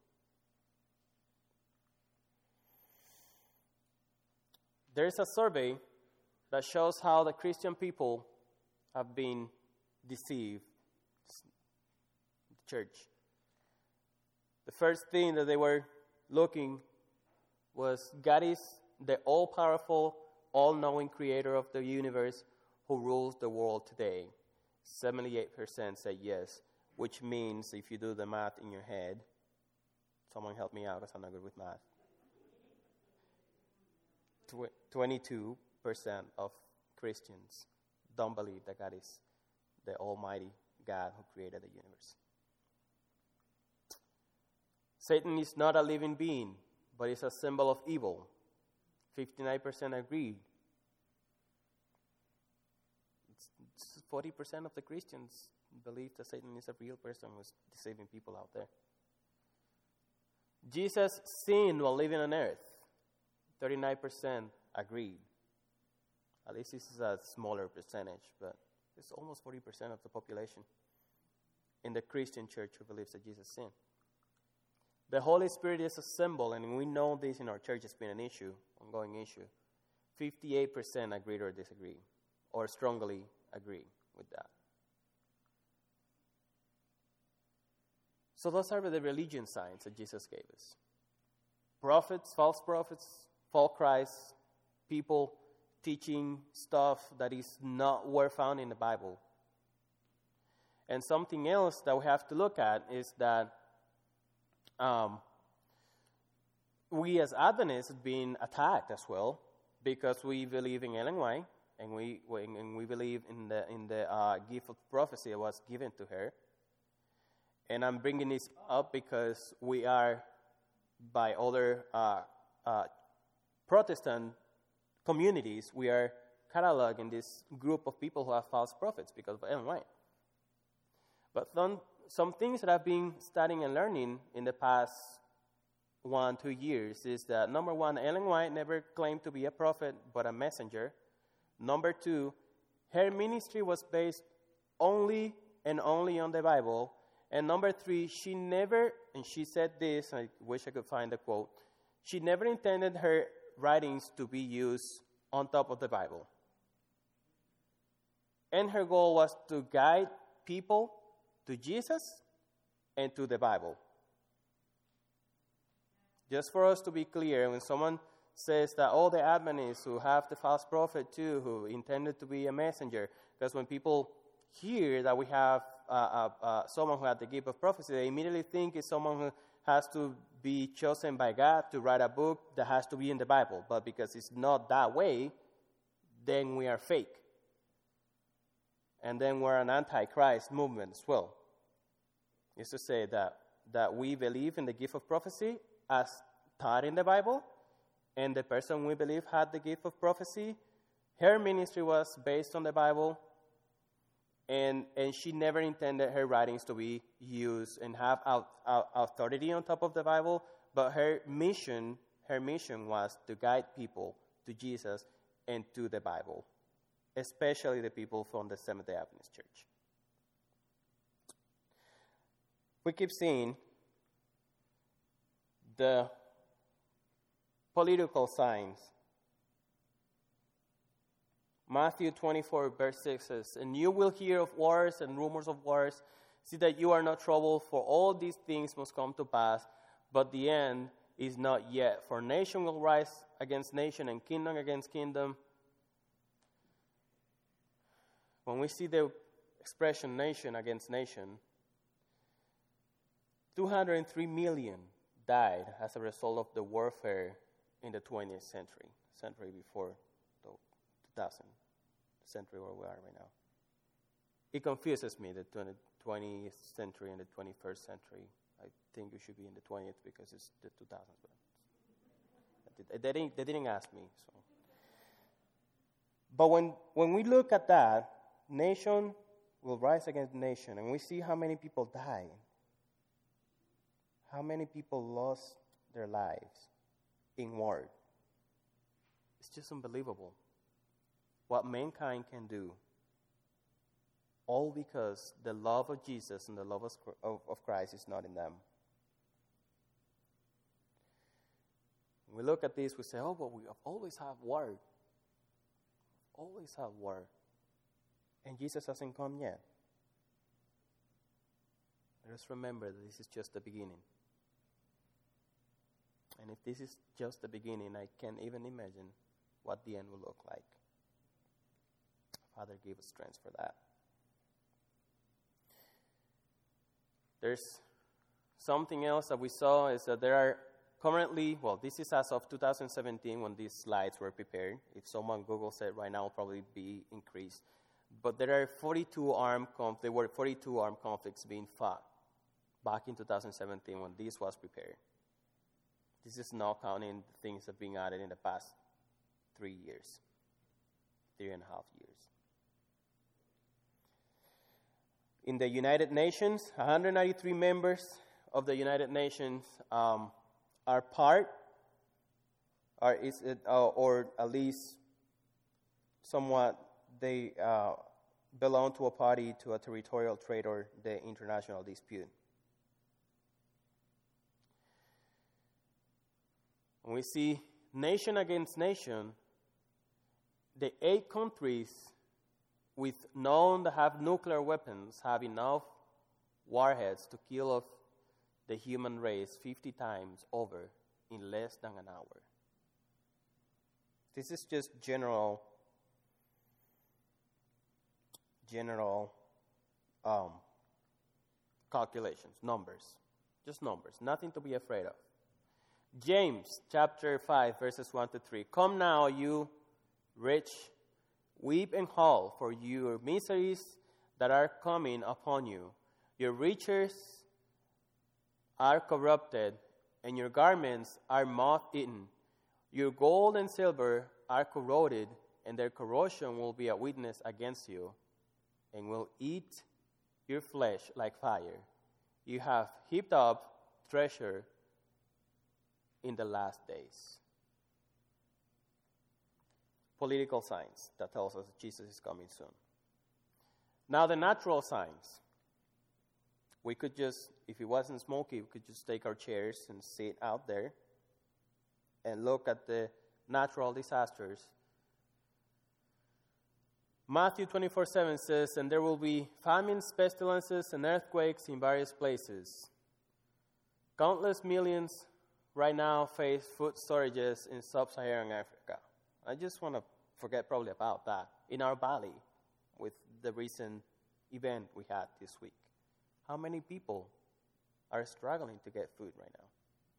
There is a survey that shows how the Christian people have been deceived. The church. The first thing that they were looking was God is the all-powerful, all-knowing creator of the universe who rules the world today. seventy-eight percent say yes, which means if you do the math in your head, someone help me out because I'm not good with math. twenty-two percent of Christians don't believe that God is the almighty God who created the universe. Satan is not a living being, but is a symbol of evil. fifty-nine percent agreed. It's, it's forty percent of the Christians believe that Satan is a real person who's deceiving people out there. Jesus sinned while living on earth. thirty-nine percent agreed. At least this is a smaller percentage, but It's almost forty percent of the population in the Christian church who believes that Jesus sinned. The Holy Spirit is a symbol, and we know this in our church. It's been an issue, ongoing issue. fifty-eight percent agreed or disagree, or strongly agree with that. So those are the religion signs that Jesus gave us. Prophets, false prophets, false Christs, people teaching stuff that is not were found in the Bible. And something else that we have to look at is that um, we as Adventists have been attacked as well because we believe in Ellen White and we and we believe in the in the uh, gift of prophecy that was given to her. And I'm bringing this up because we are, by other uh, uh, Protestant communities, we are cataloging this group of people who have false prophets because of Ellen White. But some, some things that I've been studying and learning in the past one, two years is that, number one, Ellen White never claimed to be a prophet, but a messenger. Number two, her ministry was based only and only on the Bible. And number three, she never, and she said this, and I wish I could find the quote, she never intended her writings to be used on top of the Bible. And her goal was to guide people to Jesus and to the Bible. Just for us to be clear, when someone says that all the Adventists who have the false prophet too, who intended to be a messenger, because when people hear that we have uh, uh, uh, someone who had the gift of prophecy, they immediately think it's someone who has to be chosen by God to write a book that has to be in the Bible. But because it's not that way, then we are fake. And then we're an anti-Christ movement as well. It's to say that, that we believe in the gift of prophecy as taught in the Bible, and the person we believe had the gift of prophecy, her ministry was based on the Bible, and, and she never intended her writings to be used and have out, out, authority on top of the Bible, but her mission, her mission was to guide people to Jesus and to the Bible, especially the people from the Seventh-day Adventist Church. We keep seeing the political signs. Matthew twenty-four, verse six says, "And you will hear of wars and rumors of wars. See that you are not troubled, for all these things must come to pass, but the end is not yet. For nation will rise against nation and kingdom against kingdom." When we see the expression nation against nation, two hundred three million died as a result of the warfare in the twentieth century, century before the two thousand, the century where we are right now. It confuses me, the twentieth century and the twenty-first century. I think we should be in the twentieth because it's the two thousands. But they didn't, they didn't ask me. So. But when, when we look at that, nation will rise against nation, and we see how many people died. How many people lost their lives in war. It's just unbelievable what mankind can do, all because the love of Jesus and the love of, of Christ is not in them. When we look at this, we say, oh, but we always have war. Always have war. And Jesus hasn't come yet. Let us remember that this is just the beginning. And if this is just the beginning, I can't even imagine what the end will look like. Father, give us strength for that. There's something else that we saw is that there are currently, well, this is as of two thousand seventeen when these slides were prepared. If someone Googles it right now, it will probably be increased. But there are forty-two armed conflicts. There were forty-two armed conflicts being fought back in two thousand seventeen when this was prepared. This is not counting the things that have been added in the past three years, three and a half years. In the United Nations, one hundred ninety-three members of the United Nations um, are part, or, is it, uh, or at least somewhat they uh, belong to a party to a territorial trade or the international dispute. When we see nation against nation, the eight countries with known that have nuclear weapons have enough warheads to kill off the human race fifty times over in less than an hour. This is just general, general um, calculations, numbers, just numbers, nothing to be afraid of. James chapter five, verses one to three. Come now, you rich, weep and howl for your miseries that are coming upon you. Your riches are corrupted, and your garments are moth-eaten. Your gold and silver are corroded, and their corrosion will be a witness against you, and will eat your flesh like fire. You have heaped up treasure in the last days. Political signs that tells us Jesus is coming soon. Now the natural signs. We could just, if it wasn't smoky, we could just take our chairs and sit out there and look at the natural disasters. Matthew twenty-four seven says, and there will be famines, pestilences, and earthquakes in various places. Countless millions right now face food shortages in sub-Saharan Africa. I just want to forget probably about that. In our valley, with the recent event we had this week. How many people are struggling to get food right now?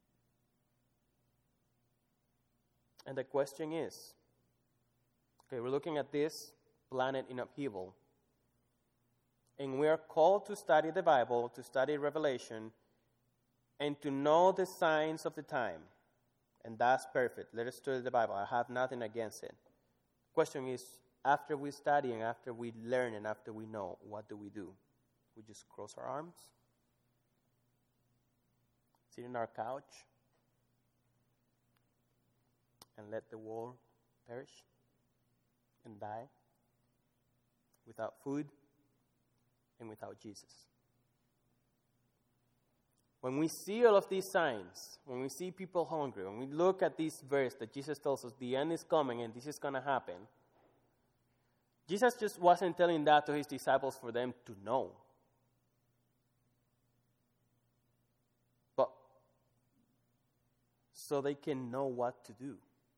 And the question is, okay, we're looking at this planet in upheaval, and we are called to study the Bible, to study Revelation, and to know the signs of the time. And that's perfect. Let us study the Bible. I have nothing against it. The question is, after we study and after we learn and after we know, what do we do? We just cross our arms, sit on our couch, and let the world perish and die without food and without Jesus. When we see all of these signs, when we see people hungry, when we look at this verse that Jesus tells us the end is coming and this is going to happen, Jesus just wasn't telling that to his disciples for them to know. But so they can know what to do.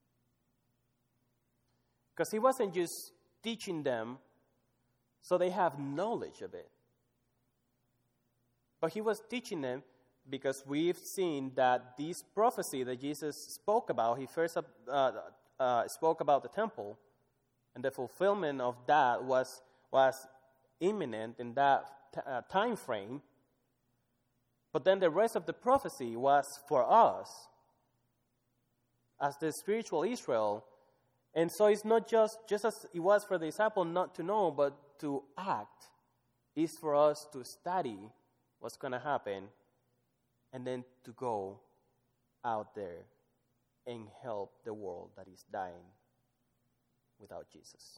Because he wasn't just teaching them so they have knowledge of it. But he was teaching them because we've seen that this prophecy that Jesus spoke about, he first uh, uh, spoke about the temple, and the fulfillment of that was, was imminent in that t- uh, time frame. But then the rest of the prophecy was for us as the spiritual Israel. And so it's not just, just as it was for the disciple not to know, but to act. It's for us to study what's going to happen and then to go out there and help the world that is dying without Jesus.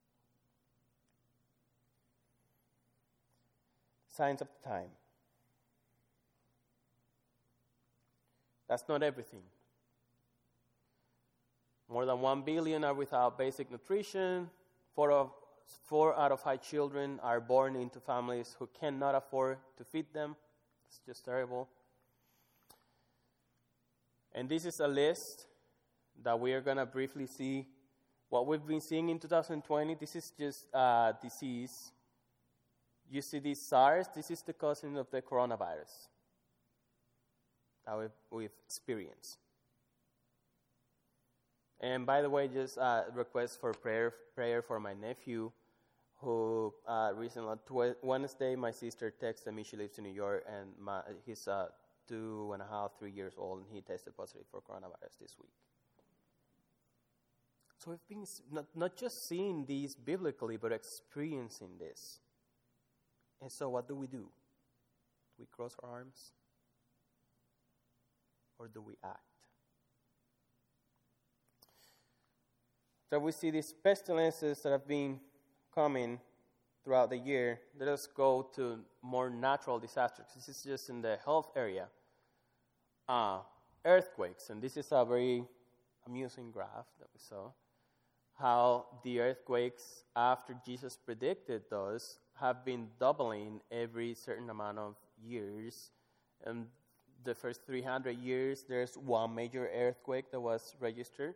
Signs of the time. That's not everything. More than one billion are without basic nutrition. Four, of, four out of five children are born into families who cannot afford to feed them. It's just terrible. And this is a list that we are going to briefly see. What we've been seeing in two thousand twenty, this is just uh, disease. You see this SARS, this is the cousin of the coronavirus that we've, we've experienced. And by the way, just uh, request for prayer prayer for my nephew, who uh, recently, on tw- Wednesday, my sister texted me. She lives in New York, and my, he's uh, two and a half, three years old, and he tested positive for coronavirus this week. So we've been not, not just seeing these biblically, but experiencing this. And so what do we do? Do we cross our arms? Or do we act? So we see these pestilences that have been coming throughout the year, let us go to more natural disasters. This is just in the health area. Uh, earthquakes, and this is a very amusing graph that we saw. How the earthquakes, after Jesus predicted those, have been doubling every certain amount of years. And the first three hundred years, there's one major earthquake that was registered.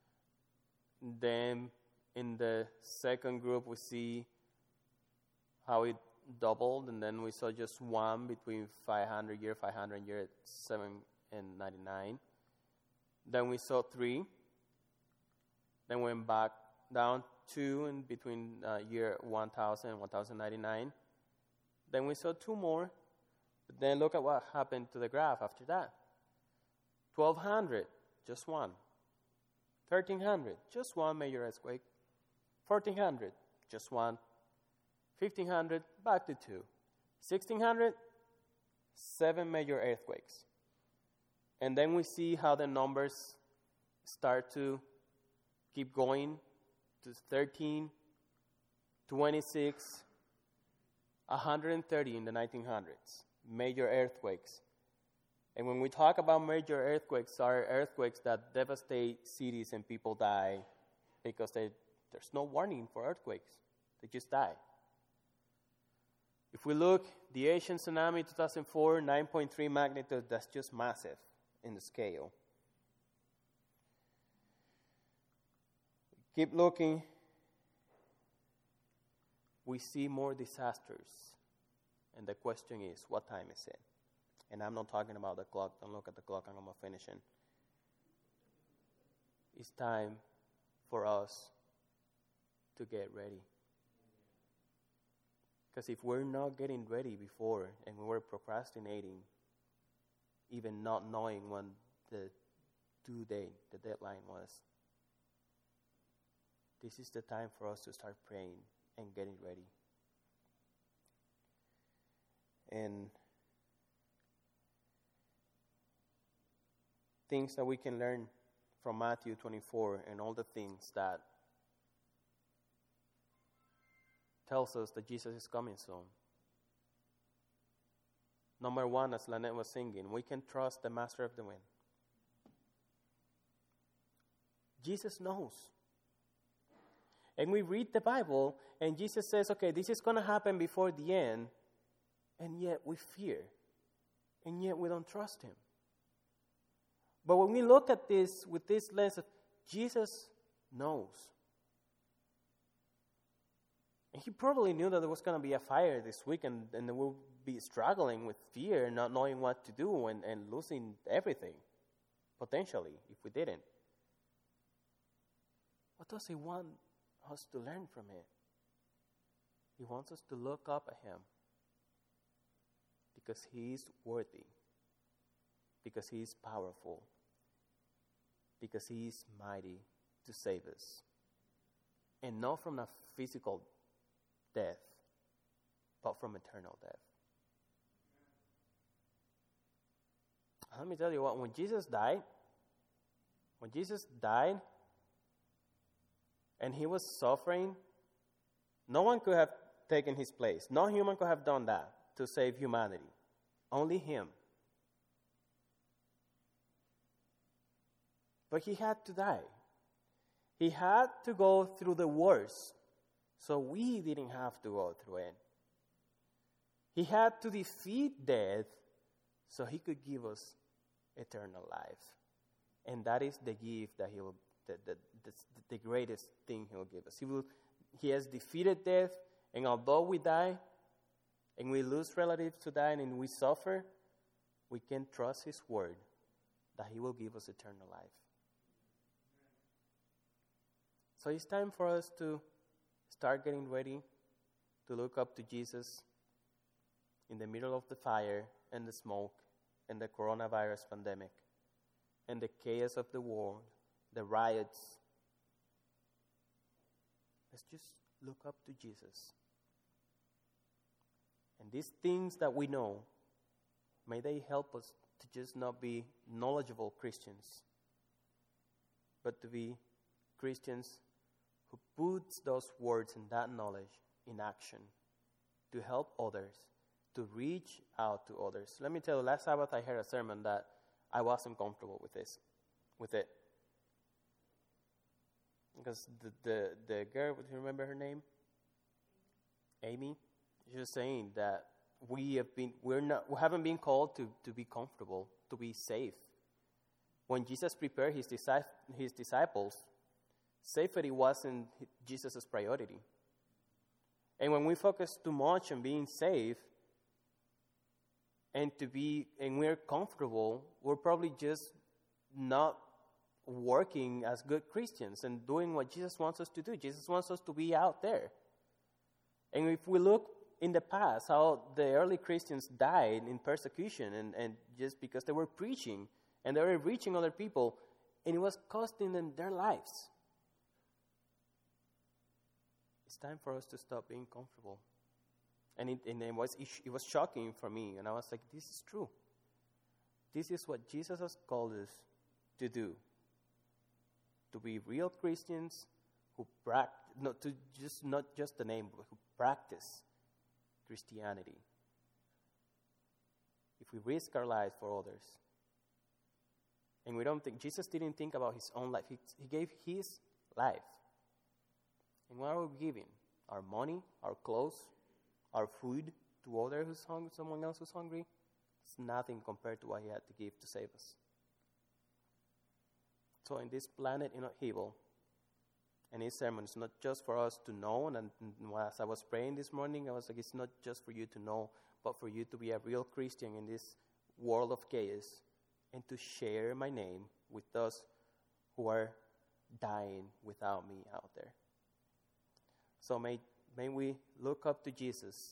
Then in the second group, we see how it doubled, and then we saw just one between five hundred year, five hundred year, seven and ninety-nine. Then we saw three. Then went back down two in between uh, year one thousand and one thousand ninety-nine. Then we saw two more. But then look at what happened to the graph after that. twelve hundred, just one. thirteen hundred, just one major earthquake. fourteen hundred, just one. fifteen hundred, back to two. sixteen hundred, seven major earthquakes. And then we see how the numbers start to keep going to thirteen, twenty-six, one hundred thirty in the nineteen hundreds. Major earthquakes. And when we talk about major earthquakes, are earthquakes that devastate cities and people die because they, there's no warning for earthquakes. They just die. If we look, the Asian tsunami two thousand four, nine point three magnitude, that's just massive in the scale. Keep looking. We see more disasters. And the question is, what time is it? And I'm not talking about the clock. Don't look at the clock. I'm almost finishing. It's time for us to get ready. Because if we're not getting ready before and we were procrastinating, even not knowing when the due date, the deadline was, this is the time for us to start praying and getting ready. And things that we can learn from Matthew twenty-four and all the things that tells us that Jesus is coming soon. Number one, as Lynette was singing, we can trust the master of the wind. Jesus knows. And we read the Bible, and Jesus says, okay, this is going to happen before the end, and yet we fear, and yet we don't trust him. But when we look at this with this lens of Jesus knows. And he probably knew that there was going to be a fire this week, and, and we'll be struggling with fear, not knowing what to do, and, and losing everything, potentially, if we didn't. What does he want us to learn from it? He wants us to look up at him because he is worthy, because he is powerful, because he is mighty to save us. And not from a physical death, but from eternal death. Let me tell you what, when Jesus died, when Jesus died and he was suffering, no one could have taken his place. No human could have done that to save humanity. Only him. But he had to die. He had to go through the worst, so we didn't have to go through it. He had to defeat death so he could give us eternal life. And that is the gift that he will, the, the, the, the greatest thing he will give us. He will, he has defeated death, and although we die, and we lose relatives to die, and we suffer, we can trust his word that he will give us eternal life. So it's time for us to start getting ready to look up to Jesus in the middle of the fire and the smoke and the coronavirus pandemic and the chaos of the world, the riots. Let's just look up to Jesus. And these things that we know, may they help us to just not be knowledgeable Christians, but to be Christians who puts those words and that knowledge in action, to help others, to reach out to others. Let me tell you, last Sabbath I heard a sermon that I wasn't comfortable with this, with it. Because the, the, the girl, do you remember her name? Amy? She was saying that we have been, we're not, we haven't been called to, to be comfortable, to be safe. When Jesus prepared his, disci- his disciples, safety wasn't Jesus' priority. And when we focus too much on being safe and to be, and we're comfortable, we're probably just not working as good Christians and doing what Jesus wants us to do. Jesus wants us to be out there. And if we look in the past, how the early Christians died in persecution and, and just because they were preaching and they were reaching other people, and it was costing them their lives. It's time for us to stop being comfortable. And it, and it was it was shocking for me, and I was like, this is true. This is what Jesus has called us to do. To be real Christians who practice, not to just not just the name, but who practice Christianity. If we risk our lives for others, and we don't think, Jesus didn't think about his own life. He, he gave his life. And what are we giving? Our money, our clothes, our food to other who's hungry, someone else who's hungry? It's nothing compared to what he had to give to save us. So in this planet in upheaval, and his sermon is not just for us to know, and, and as I was praying this morning, I was like, it's not just for you to know, but for you to be a real Christian in this world of chaos, and to share my name with those who are dying without me out there. So may, may we look up to Jesus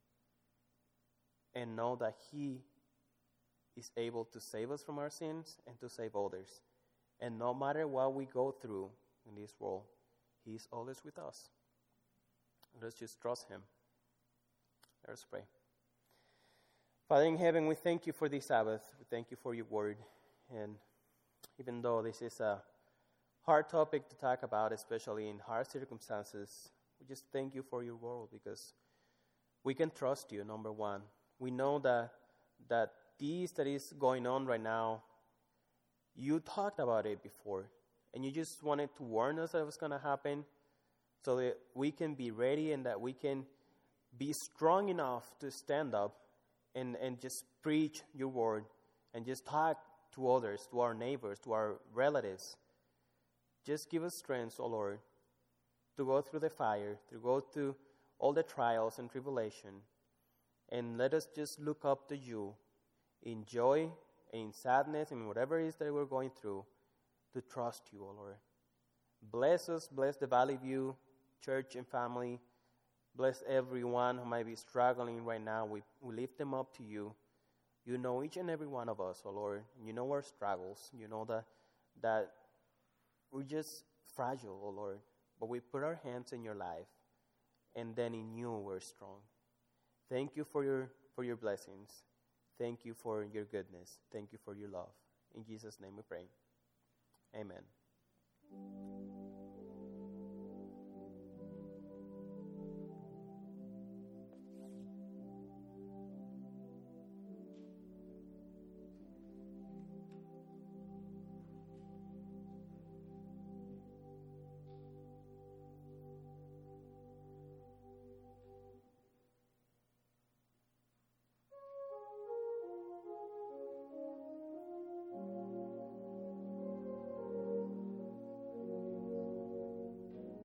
and know that he is able to save us from our sins and to save others. And no matter what we go through in this world, he is always with us. Let's just trust him. Let us pray. Father in heaven, we thank you for this Sabbath. We thank you for your word. And even though this is a hard topic to talk about, especially in hard circumstances, we just thank you for your word because we can trust you, number one. We know that that this that is going on right now, you talked about it before, and you just wanted to warn us that it was going to happen so that we can be ready and that we can be strong enough to stand up and, and just preach your word and just talk to others, to our neighbors, to our relatives. Just give us strength, O Lord, to go through the fire, to go through all the trials and tribulation, and let us just look up to you in joy, in sadness, in whatever it is that we're going through, to trust you, O Lord. Bless us, bless the Valley View church and family. Bless everyone who might be struggling right now. We, we lift them up to you. You know each and every one of us, O Lord. You know our struggles. You know that, that we're just fragile, O Lord. But we put our hands in your life, and then in you we're strong. Thank you for your for your blessings. Thank you for your goodness. Thank you for your love. In Jesus' name we pray. Amen.